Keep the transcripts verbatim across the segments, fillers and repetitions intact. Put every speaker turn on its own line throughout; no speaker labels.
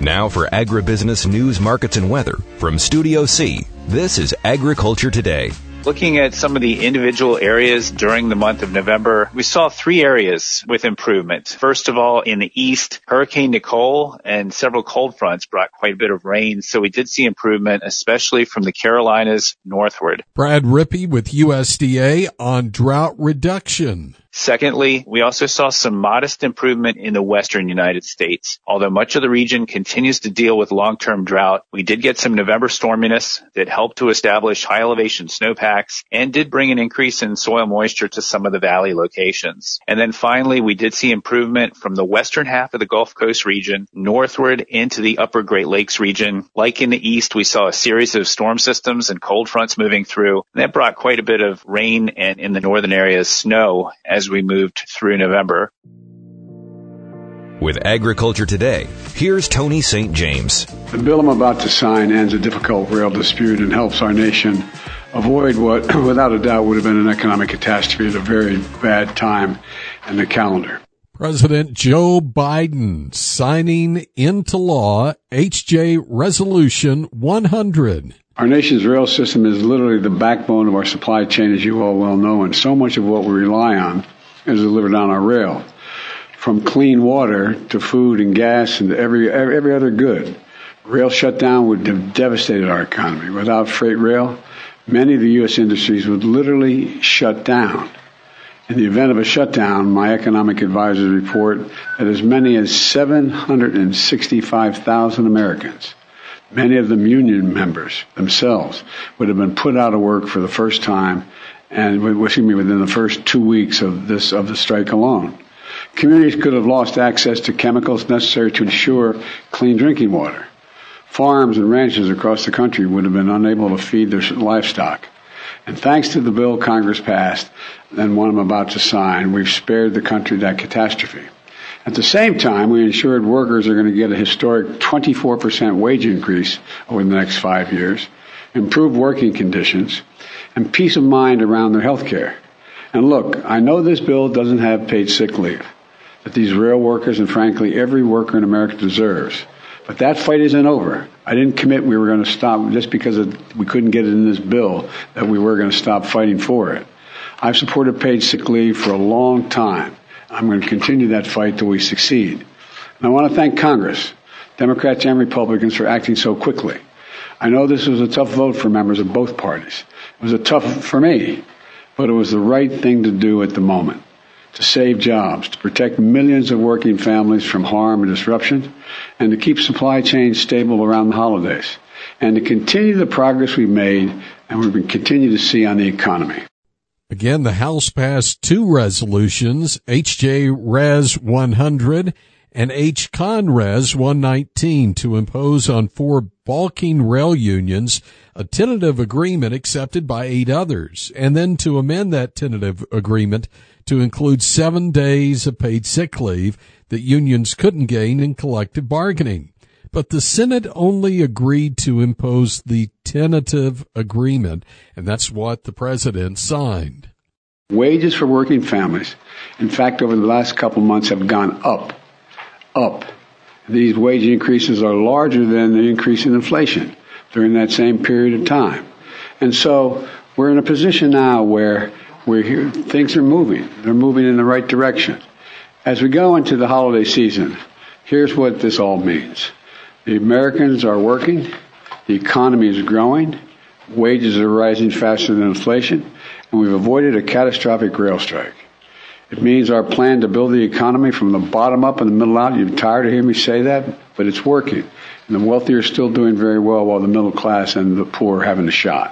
Now for agribusiness news, markets, and weather from Studio C, this is Agriculture Today.
Looking at some of the individual areas during the month of November, we saw three areas with improvement. First of all, in the east, Hurricane Nicole and several cold fronts brought quite a bit of rain, so we did see improvement, especially from the Carolinas northward.
Brad Rippey with U S D A on drought reduction.
Secondly, we also saw some modest improvement in the western United States. Although much of the region continues to deal with long-term drought, we did get some November storminess that helped to establish high elevation snowpacks and did bring an increase in soil moisture to some of the valley locations. And then finally, we did see improvement from the western half of the Gulf Coast region northward into the upper Great Lakes region. Like in the east, we saw a series of storm systems and cold fronts moving through. And that brought quite a bit of rain and in the northern areas, snow as we moved through November.
With Agriculture Today, here's Tony Saint James.
The bill I'm about to sign ends a difficult rail dispute and helps our nation avoid what, without a doubt, would have been an economic catastrophe at a very bad time in the calendar.
President Joe Biden signing into law H J Resolution one hundred.
Our nation's rail system is literally the backbone of our supply chain, as you all well know, and so much of what we rely on is delivered on our rail. From clean water to food and gas and every every other good. Rail shutdown would have devastated our economy. Without freight rail, many of the U S industries would literally shut down. In the event of a shutdown, my economic advisors report that as many as seven hundred sixty-five thousand Americans, many of them union members themselves, would have been put out of work for the first time, and excuse me, within the first two weeks of this of the strike alone. Communities could have lost access to chemicals necessary to ensure clean drinking water. Farms and ranches across the country would have been unable to feed their livestock. And thanks to the bill Congress passed, and one I'm about to sign, we've spared the country that catastrophe. At the same time, we ensured workers are going to get a historic twenty-four percent wage increase over the next five years, improved working conditions, and peace of mind around their health care. And look, I know this bill doesn't have paid sick leave that these rail workers and frankly every worker in America deserves. But that fight isn't over. I didn't commit we were going to stop just because of, we couldn't get it in this bill that we were going to stop fighting for it. I've supported paid sick leave for a long time. I'm going to continue that fight till we succeed. And I want to thank Congress, Democrats and Republicans, for acting so quickly. I know this was a tough vote for members of both parties. It was a tough for me, but it was the right thing to do at the moment, to save jobs, to protect millions of working families from harm and disruption, and to keep supply chains stable around the holidays, and to continue the progress we've made and we continue to see on the economy.
Again, the House passed two resolutions, H J Res one hundred and H Con Res one nineteen, to impose on four balking rail unions a tentative agreement accepted by eight others, and then to amend that tentative agreement to include seven days of paid sick leave that unions couldn't gain in collective bargaining. But the Senate only agreed to impose the tentative agreement, and that's what the president signed.
Wages for working families, in fact, over the last couple of months have gone up, up. These wage increases are larger than the increase in inflation during that same period of time. And so we're in a position now where we're here, things are moving. They're moving in the right direction. As we go into the holiday season, here's what this all means. The Americans are working, the economy is growing, wages are rising faster than inflation, and we've avoided a catastrophic rail strike. It means our plan to build the economy from the bottom up and the middle out. You're tired of hearing me say that, but it's working. And the wealthy are still doing very well while the middle class and the poor are having a shot.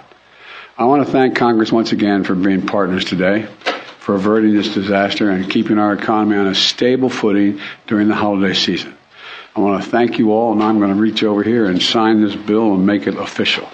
I want to thank Congress once again for being partners today, for averting this disaster and keeping our economy on a stable footing during the holiday season. I want to thank you all, and I'm going to reach over here and sign this bill and make it official.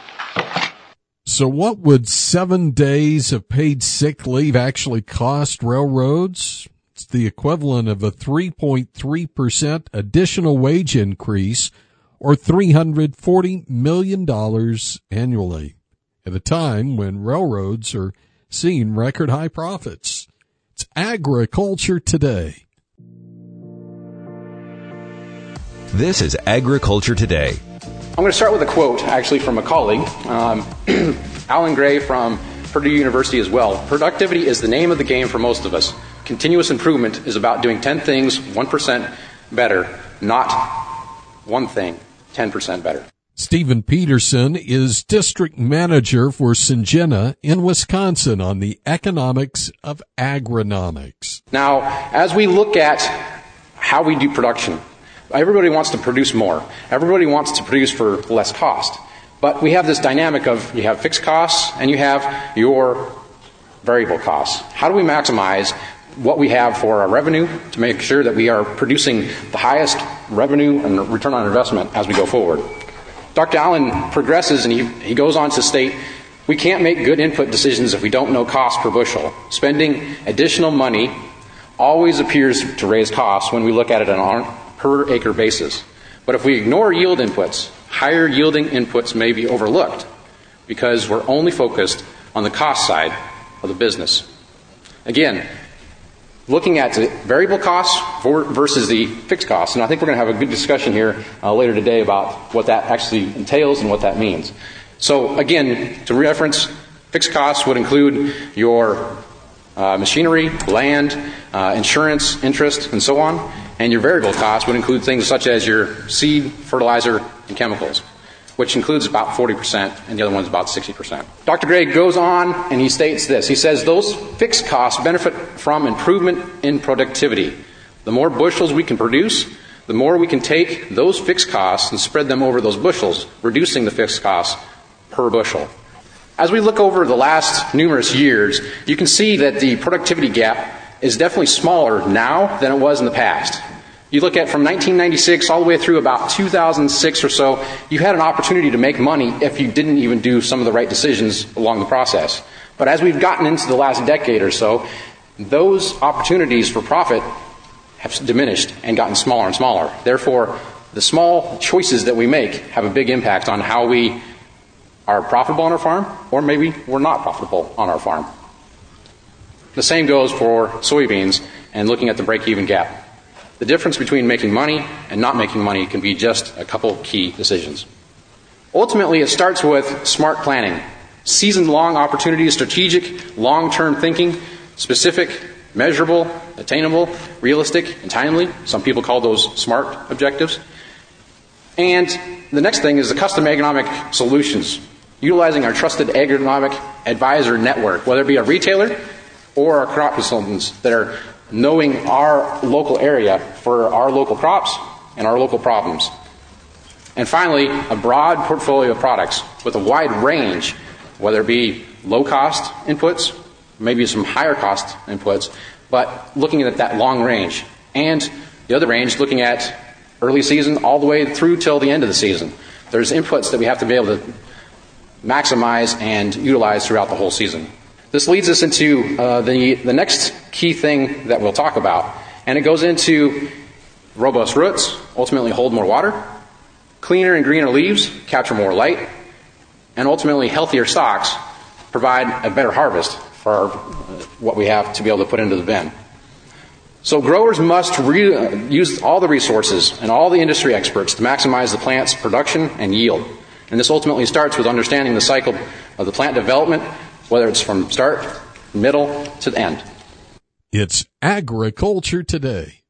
So what would seven days of paid sick leave actually cost railroads? It's the equivalent of a three point three percent additional wage increase, or three hundred forty million dollars annually, at a time when railroads are seeing record high profits. It's Agriculture Today.
This is Agriculture Today.
I'm going to start with a quote, actually, from a colleague, um, Alan Gray from Purdue University as well. Productivity is the name of the game for most of us. Continuous improvement is about doing ten things one percent better, not one thing ten percent better.
Stephen Peterson is district manager for Syngenta in Wisconsin on the economics of agronomics.
Now, as we look at how we do production, everybody wants to produce more. Everybody wants to produce for less cost. But we have this dynamic of you have fixed costs and you have your variable costs. How do we maximize what we have for our revenue to make sure that we are producing the highest revenue and return on investment as we go forward? Doctor Allen progresses and he, he goes on to state, we can't make good input decisions if we don't know cost per bushel. Spending additional money always appears to raise costs when we look at it on a per acre basis. But if we ignore yield inputs, higher yielding inputs may be overlooked because we're only focused on the cost side of the business. Again, looking at the variable costs versus the fixed costs, and I think we're going to have a good discussion here uh, later today about what that actually entails and what that means. So again, to reference, fixed costs would include your uh, machinery, land, uh, insurance, interest, and so on. And your variable costs would include things such as your seed, fertilizer, and chemicals, which includes about forty percent, and the other one's about sixty percent. Doctor Gray goes on and he states this. He says, those fixed costs benefit from improvement in productivity. The more bushels we can produce, the more we can take those fixed costs and spread them over those bushels, reducing the fixed costs per bushel. As we look over the last numerous years, you can see that the productivity gap is definitely smaller now than it was in the past. You look at from nineteen ninety-six all the way through about two thousand six or so, you had an opportunity to make money if you didn't even do some of the right decisions along the process. But as we've gotten into the last decade or so, those opportunities for profit have diminished and gotten smaller and smaller. Therefore, the small choices that we make have a big impact on how we are profitable on our farm, or maybe we're not profitable on our farm. The same goes for soybeans and looking at the break-even gap. The difference between making money and not making money can be just a couple key decisions. Ultimately, it starts with smart planning, season-long opportunities, strategic, long-term thinking, specific, measurable, attainable, realistic, and timely. Some people call those SMART objectives. And the next thing is the custom agronomic solutions, utilizing our trusted agronomic advisor network, whether it be a retailer or our crop consultants that are knowing our local area for our local crops and our local problems. And finally, a broad portfolio of products with a wide range, whether it be low-cost inputs, maybe some higher-cost inputs, but looking at that long range. And the other range, looking at early season all the way through till the end of the season. There's inputs that we have to be able to maximize and utilize throughout the whole season. This leads us into uh, the, the next key thing that we'll talk about. And it goes into robust roots, ultimately hold more water, cleaner and greener leaves, capture more light, and ultimately healthier stalks provide a better harvest for our, uh, what we have to be able to put into the bin. So growers must re- uh, use all the resources and all the industry experts to maximize the plant's production and yield. And this ultimately starts with understanding the cycle of the plant development, whether it's from start, middle, to the end.
It's Agriculture Today.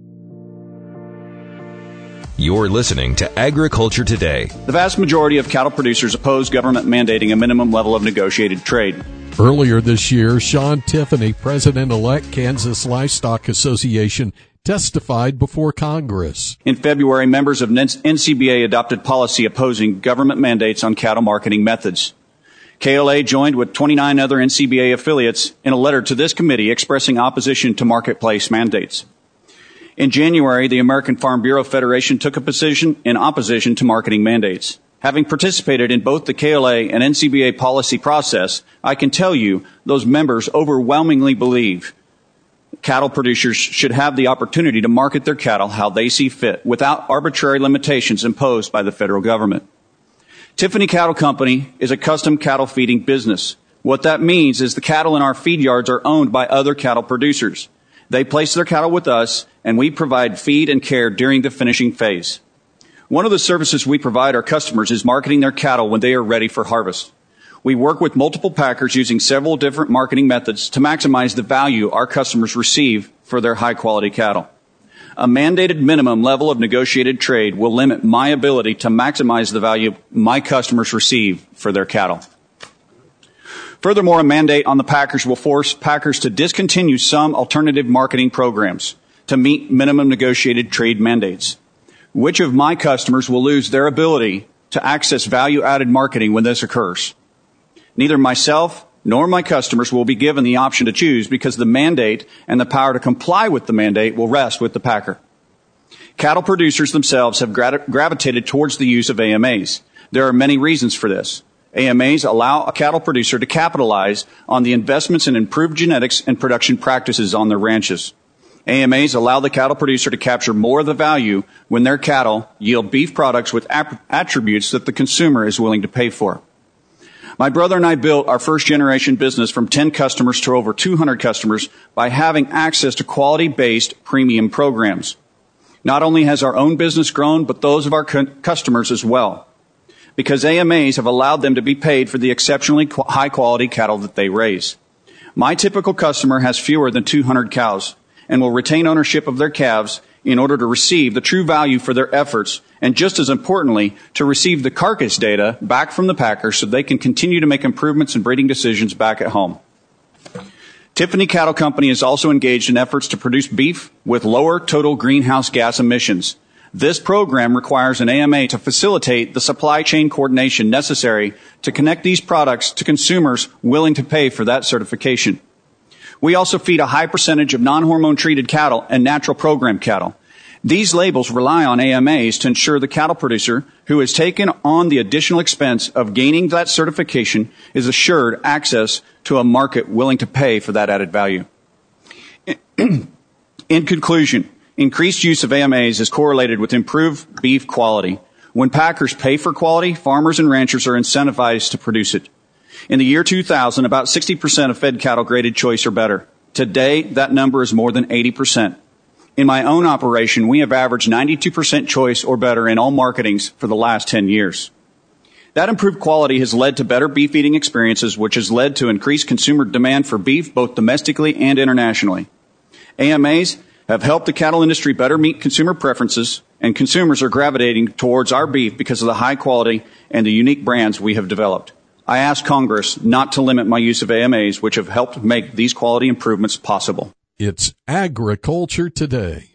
You're listening to Agriculture Today.
The vast majority of cattle producers oppose government mandating a minimum level of negotiated trade.
Earlier this year, Sean Tiffany, President-elect Kansas Livestock Association, testified before Congress.
In February, members of N C B A adopted policy opposing government mandates on cattle marketing methods. K L A joined with twenty-nine other N C B A affiliates in a letter to this committee expressing opposition to marketplace mandates. In January, the American Farm Bureau Federation took a position in opposition to marketing mandates. Having participated in both the K L A and N C B A policy process, I can tell you those members overwhelmingly believe cattle producers should have the opportunity to market their cattle how they see fit without arbitrary limitations imposed by the federal government. Tiffany Cattle Company is a custom cattle feeding business. What that means is the cattle in our feed yards are owned by other cattle producers. They place their cattle with us, and we provide feed and care during the finishing phase. One of the services we provide our customers is marketing their cattle when they are ready for harvest. We work with multiple packers using several different marketing methods to maximize the value our customers receive for their high-quality cattle. A mandated minimum level of negotiated trade will limit my ability to maximize the value my customers receive for their cattle. Furthermore, a mandate on the packers will force packers to discontinue some alternative marketing programs to meet minimum negotiated trade mandates. Which of my customers will lose their ability to access value-added marketing when this occurs? Neither myself nor my customers will be given the option to choose because the mandate and the power to comply with the mandate will rest with the packer. Cattle producers themselves have gra- gravitated towards the use of A M As. There are many reasons for this. A M As allow a cattle producer to capitalize on the investments in improved genetics and production practices on their ranches. A M As allow the cattle producer to capture more of the value when their cattle yield beef products with ap- attributes that the consumer is willing to pay for. My brother and I built our first generation business from ten customers to over two hundred customers by having access to quality-based premium programs. Not only has our own business grown, but those of our cu- customers as well, because A M As have allowed them to be paid for the exceptionally qu- high-quality cattle that they raise. My typical customer has fewer than two hundred cows and will retain ownership of their calves in order to receive the true value for their efforts, and just as importantly, to receive the carcass data back from the packer so they can continue to make improvements and breeding decisions back at home. Tiffany Cattle Company is also engaged in efforts to produce beef with lower total greenhouse gas emissions. This program requires an A M A to facilitate the supply chain coordination necessary to connect these products to consumers willing to pay for that certification. We also feed a high percentage of non-hormone treated cattle and natural program cattle. These labels rely on A M As to ensure the cattle producer who has taken on the additional expense of gaining that certification is assured access to a market willing to pay for that added value. In conclusion, increased use of A M As is correlated with improved beef quality. When packers pay for quality, farmers and ranchers are incentivized to produce it. In the year two thousand, about sixty percent of fed cattle graded choice or better. Today, that number is more than eighty percent. In my own operation, we have averaged ninety-two percent choice or better in all marketings for the last ten years. That improved quality has led to better beef eating experiences, which has led to increased consumer demand for beef both domestically and internationally. A M As have helped the cattle industry better meet consumer preferences, and consumers are gravitating towards our beef because of the high quality and the unique brands we have developed. I ask Congress not to limit my use of A M As, which have helped make these quality improvements possible.
It's Agriculture Today.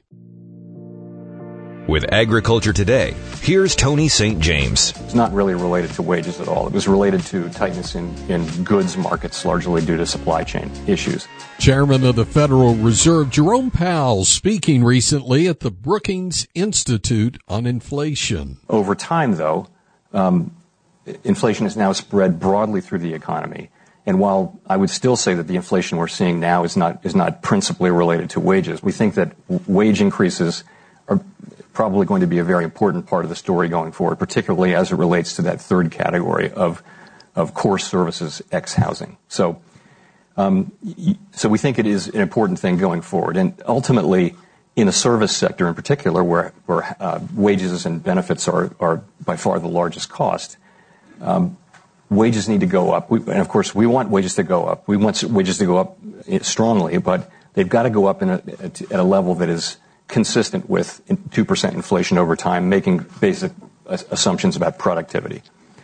With Agriculture Today, here's Tony Saint James.
It's not really related to wages at all. It was related to tightness in, in goods markets, largely due to supply chain issues.
Chairman of the Federal Reserve, Jerome Powell, speaking recently at the Brookings Institute on inflation.
Over time, though, um, inflation is now spread broadly through the economy. And while I would still say that the inflation we're seeing now is not is not principally related to wages, we think that wage increases are probably going to be a very important part of the story going forward, particularly as it relates to that third category of of core services ex housing. So, um, so we think it is an important thing going forward, and ultimately, in the service sector in particular, where where uh, wages and benefits are are by far the largest cost. Um, wages need to go up. We, and of course, we want wages to go up. We want wages to go up strongly, but they've got to go up in a, at a level that is consistent with two percent inflation over time, making basic assumptions about productivity.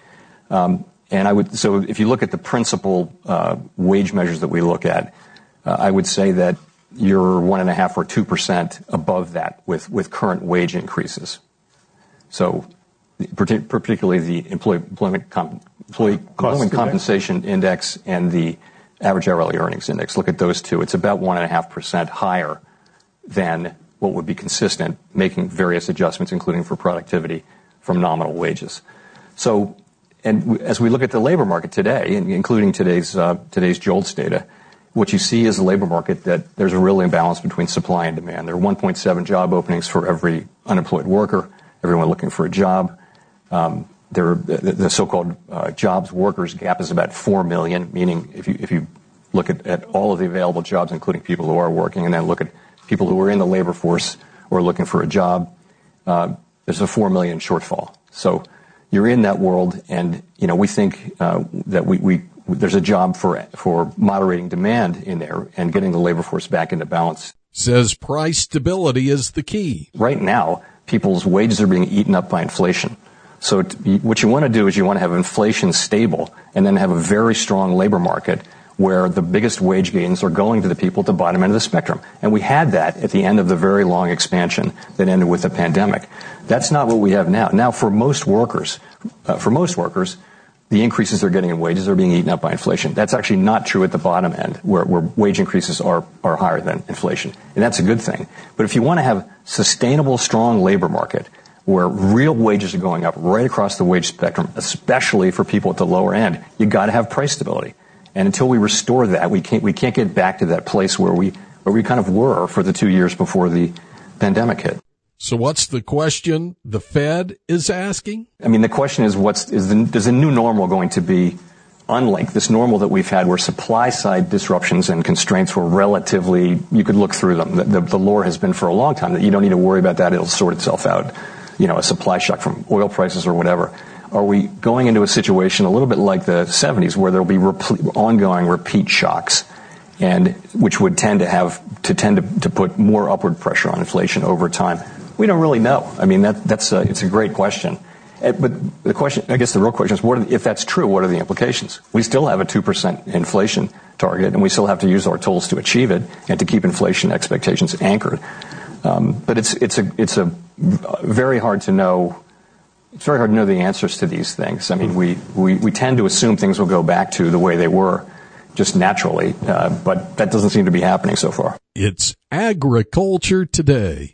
Um, and I would, so if you look at the principal uh, wage measures that we look at, uh, I would say that you're one and a half or two percent above that with, with current wage increases. So, particularly the employee, employment, comp, employee employment compensation index and the average hourly earnings index. Look at those two. It's about one and a half percent higher than what would be consistent, making various adjustments, including for productivity, from nominal wages. So, and as we look at the labor market today, including today's uh, today's JOLTS data, what you see is a labor market that there's a real imbalance between supply and demand. There are one point seven job openings for every unemployed worker, everyone looking for a job. Um, there, the, the so-called uh, jobs workers gap is about four million, meaning if you if you look at, at all of the available jobs, including people who are working, and then look at people who are in the labor force or looking for a job, uh, there's a four million shortfall. So you're in that world, and, you know, we think uh, that we, we there's a job for for moderating demand in there and getting the labor force back into balance.
Says price stability is the key.
Right now, people's wages are being eaten up by inflation. So t- what you want to do is you want to have inflation stable and then have a very strong labor market where the biggest wage gains are going to the people at the bottom end of the spectrum. And we had that at the end of the very long expansion that ended with the pandemic. That's not what we have now. Now, for most workers, uh, for most workers, the increases they're getting in wages are being eaten up by inflation. That's actually not true at the bottom end, where, where wage increases are, are higher than inflation. And that's a good thing. But if you want to have sustainable, strong labor market, where real wages are going up right across the wage spectrum, especially for people at the lower end, you got to have price stability. And until we restore that, we can't we can't get back to that place where we where we kind of were for the two years before the pandemic hit.
So what's the question the Fed is asking?
I mean, the question is, what's is the, is the new normal going to be unlike this normal that we've had, where supply side disruptions and constraints were relatively, you could look through them. The, the, the lore has been for a long time that you don't need to worry about that; it'll sort itself out. You know, a supply shock from oil prices or whatever. Are we going into a situation a little bit like the seventies, where there'll be rep- ongoing repeat shocks, and which would tend to have to tend to, to put more upward pressure on inflation over time? We don't really know. I mean, that that's a, it's a great question, but the question, I guess, the real question is, what are the, if that's true, what are the implications? We still have a two percent inflation target, and we still have to use our tools to achieve it and to keep inflation expectations anchored. Um, but it's it's a it's a very hard to know. It's very hard to know the answers to these things. I mean, we, we, we tend to assume things will go back to the way they were just naturally, uh, but that doesn't seem to be happening so far.
It's Agriculture Today.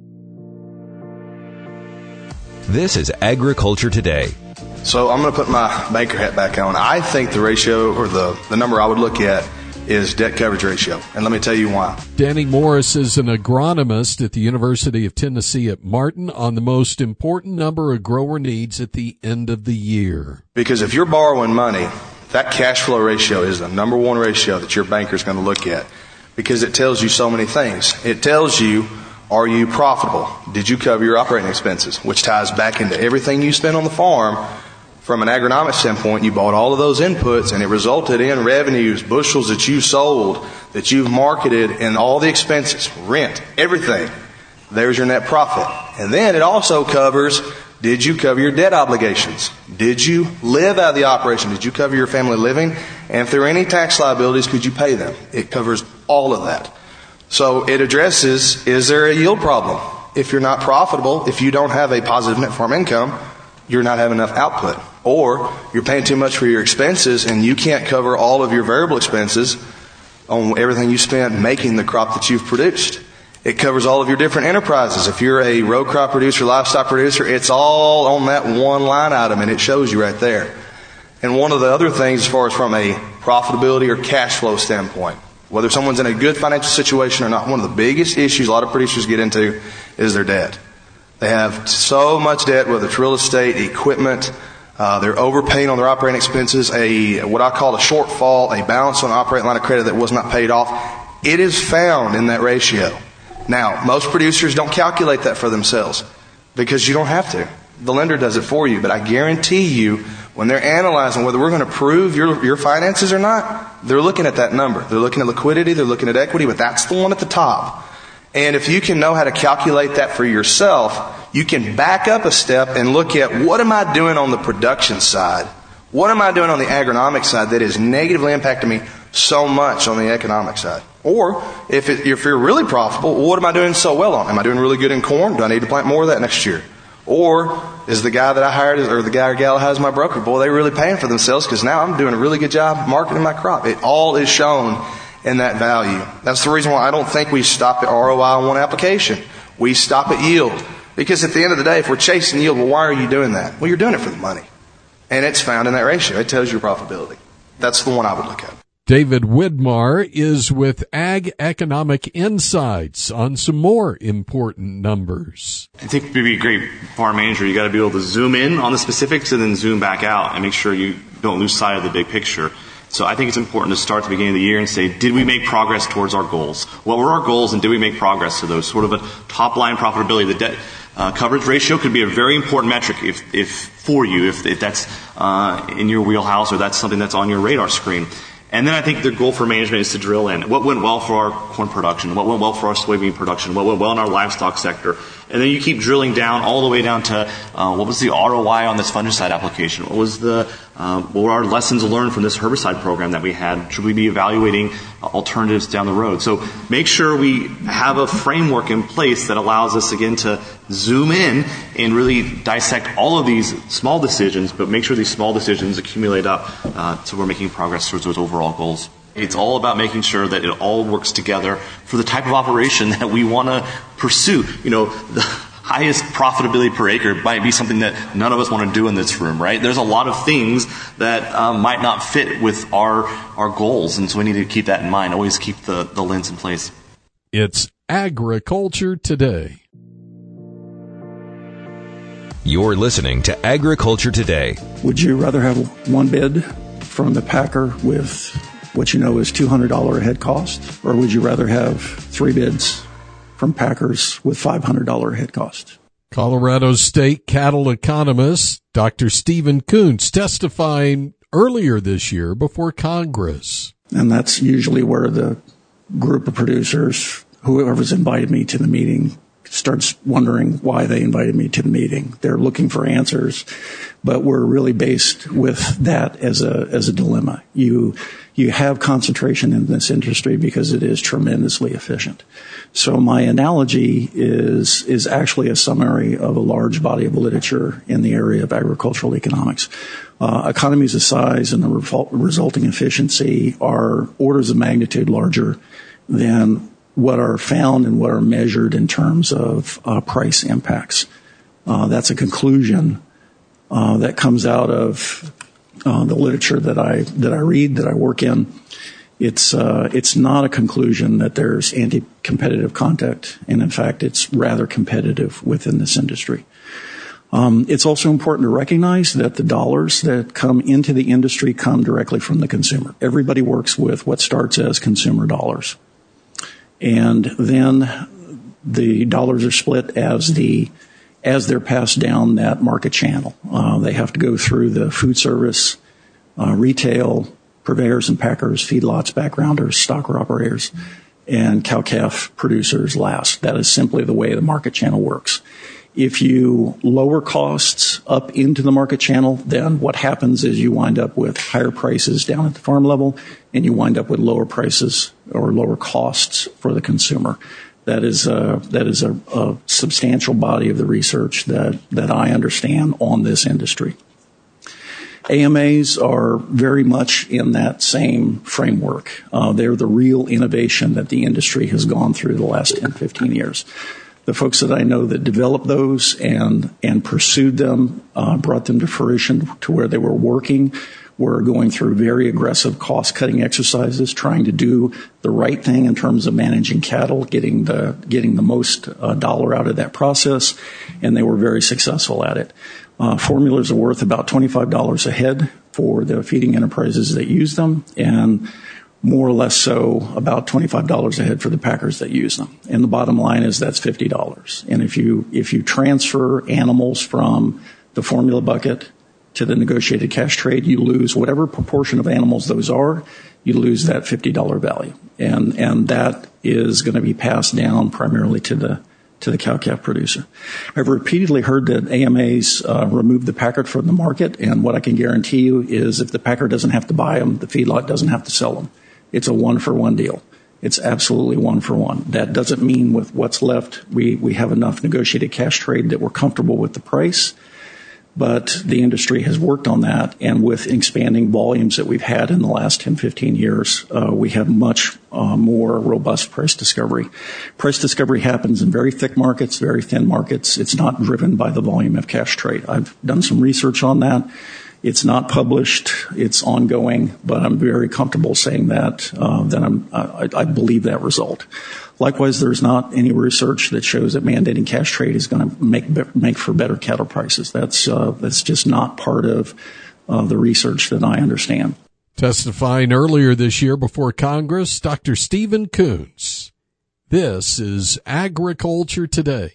This is Agriculture Today.
So I'm going to put my banker hat back on. I think the ratio, or the, the number I would look at, is debt coverage ratio. And let me tell you why.
Danny Morris is an agronomist at the University of Tennessee at Martin on the most important number a grower needs at the end of the year.
Because if you're borrowing money, that cash flow ratio is the number one ratio that your banker is going to look at, because it tells you so many things. It tells you, are you profitable? Did you cover your operating expenses? Which ties back into everything you spend on the farm. From an agronomic standpoint, you bought all of those inputs, and it resulted in revenues, bushels that you sold, that you've marketed, and all the expenses, rent, everything. There's your net profit. And then it also covers, did you cover your debt obligations? Did you live out of the operation? Did you cover your family living? And if there are any tax liabilities, could you pay them? It covers all of that. So it addresses, is there a yield problem? If you're not profitable, if you don't have a positive net farm income, you're not having enough output. Or you're paying too much for your expenses and you can't cover all of your variable expenses on everything you spent making the crop that you've produced. It covers all of your different enterprises. If you're a row crop producer, livestock producer, it's all on that one line item, and it shows you right there. And one of the other things, as far as from a profitability or cash flow standpoint, whether someone's in a good financial situation or not, one of the biggest issues a lot of producers get into is their debt. They have so much debt, whether it's real estate, equipment, uh, they're overpaying on their operating expenses, a what I call a shortfall, a balance on an operating line of credit that was not paid off. It is found in that ratio. Now, most producers don't calculate that for themselves because you don't have to. The lender does it for you. But I guarantee you, when they're analyzing whether we're going to prove your, your finances or not, they're looking at that number. They're looking at liquidity, they're looking at equity, but that's the one at the top. And if you can know how to calculate that for yourself, you can back up a step and look at, what am I doing on the production side? What am I doing on the agronomic side that is negatively impacting me so much on the economic side? Or if, it, if you're really profitable, what am I doing so well on? Am I doing really good in corn? Do I need to plant more of that next year? Or is the guy that I hired, or the guy or gal has my broker, boy, they're really paying for themselves because now I'm doing a really good job marketing my crop. It all is shown in that value. That's the reason why I don't think we stop at R O I on one application. We stop at yield. Because at the end of the day, if we're chasing yield, well, why are you doing that? Well, you're doing it for the money. And it's found in that ratio. It tells you your profitability. That's the one I would look at.
David Widmar is with Ag Economic Insights on some more important numbers.
I think to be a great farm manager, you got to be able to zoom in on the specifics and then zoom back out and make sure you don't lose sight of the big picture. So I think it's important to start at the beginning of the year and say, did we make progress towards our goals? What were our goals, and did we make progress to those? Sort of a top-line profitability. The debt uh, coverage ratio could be a very important metric if, if for you, if, if that's uh, in your wheelhouse or that's something that's on your radar screen. And then I think the goal for management is to drill in. What went well for our corn production? What went well for our soybean production? What went well in our livestock sector? And then you keep drilling down all the way down to uh, what was the R O I on this fungicide application? What was the uh, what were our lessons learned from this herbicide program that we had? Should we be evaluating uh, alternatives down the road? So make sure we have a framework in place that allows us again to zoom in and really dissect all of these small decisions, but make sure these small decisions accumulate up uh, so we're making progress towards those overall goals. It's all about making sure that it all works together for the type of operation that we want to pursue. You know, the highest profitability per acre might be something that none of us want to do in this room, right? There's a lot of things that um, might not fit with our our goals, and so we need to keep that in mind. Always keep the, the lens in place.
It's Agriculture Today.
You're listening to Agriculture Today.
Would you rather have one bid from the packer with what you know is two hundred dollars a head cost, or would you rather have three bids from packers with five hundred dollars a head cost?
Colorado State cattle economist Doctor Stephen Kuntz testifying earlier this year before Congress.
And that's usually where the group of producers, whoever's invited me to the meeting, starts wondering why they invited me to the meeting. They're looking for answers, but we're really based with that as a as a dilemma. You you have concentration in this industry because it is tremendously efficient. So my analogy is is actually a summary of a large body of literature in the area of agricultural economics. Uh, economies of size and the re- resulting efficiency are orders of magnitude larger than what are found and what are measured in terms of uh, price impacts. Uh, that's a conclusion uh, that comes out of uh, the literature that I that I read, that I work in. It's uh, it's not a conclusion that there's anti-competitive conduct, and in fact, it's rather competitive within this industry. Um, it's also important to recognize that the dollars that come into the industry come directly from the consumer. Everybody works with what starts as consumer dollars. And then the dollars are split as the as they're passed down that market channel. Uh, they have to go through the food service, uh, retail, purveyors and packers, feedlots, backgrounders, stocker operators, and cow-calf producers last. That is simply the way the market channel works. If you lower costs up into the market channel, then what happens is you wind up with higher prices down at the farm level, and you wind up with lower prices or lower costs for the consumer. That is a, that is a, a substantial body of the research that, that I understand on this industry. A M As are very much in that same framework. Uh, they're the real innovation that the industry has gone through the last ten, fifteen years. The folks that I know that developed those and and pursued them, uh, brought them to fruition to where they were working, were going through very aggressive cost-cutting exercises, trying to do the right thing in terms of managing cattle, getting the getting the most uh, dollar out of that process, and they were very successful at it. Uh, formulas are worth about twenty-five dollars a head for the feeding enterprises that use them, and more or less so about twenty-five dollars a head for the packers that use them. And the bottom line is that's fifty dollars. And if you if you transfer animals from the formula bucket to the negotiated cash trade, you lose whatever proportion of animals those are, you lose that fifty dollars value. And and that is going to be passed down primarily to the to the cow-calf producer. I've repeatedly heard that A M As uh, remove the packer from the market, and what I can guarantee you is if the packer doesn't have to buy them, the feedlot doesn't have to sell them. It's a one-for-one deal. It's absolutely one-for-one. That doesn't mean with what's left, we, we have enough negotiated cash trade that we're comfortable with the price, but the industry has worked on that, and with expanding volumes that we've had in the last ten, fifteen years, uh, we have much uh, more robust price discovery. Price discovery happens in very thick markets, very thin markets. It's not driven by the volume of cash trade. I've done some research on that. It's not published. It's ongoing, but I'm very comfortable saying that, uh, that I'm, I, I believe that result. Likewise, there's not any research that shows that mandating cash trade is going to make make for better cattle prices. That's uh, that's just not part of uh, the research that I understand.
Testifying earlier this year before Congress, Doctor Stephen Coons. This is Agriculture Today.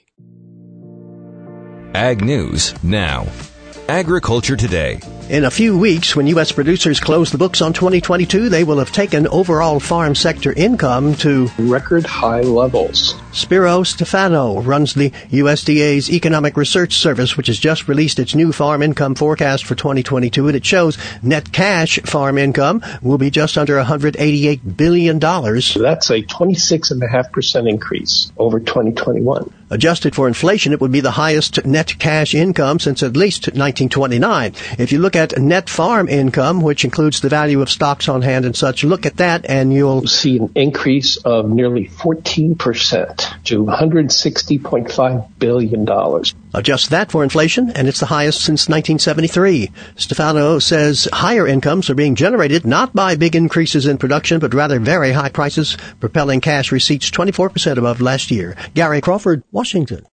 Ag News now. Agriculture Today.
In a few weeks, when U S producers close the books on twenty twenty-two, they will have taken overall farm sector income to
record high levels.
Spiro Stefano runs the U S D A's Economic Research Service, which has just released its new farm income forecast for twenty twenty-two, and it shows net cash farm income will be just under one hundred eighty-eight billion dollars.
That's a twenty-six point five percent increase over twenty twenty-one.
Adjusted for inflation, it would be the highest net cash income since at least nineteen twenty-nine. If you look at net farm income, which includes the value of stocks on hand and such, look at that and you'll
see an increase of nearly fourteen percent to one hundred sixty point five billion dollars.
Adjust that for inflation, and it's the highest since nineteen seventy-three. Stefano says higher incomes are being generated not by big increases in production, but rather very high prices, propelling cash receipts twenty-four percent above last year. Gary Crawford, Washington.